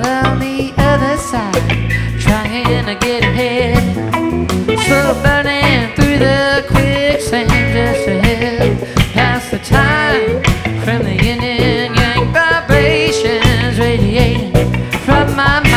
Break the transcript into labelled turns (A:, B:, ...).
A: on the other side, trying to get ahead. Slow burning through the quicksand just ahead. Pass the time from the yin and yang vibrations radiating from my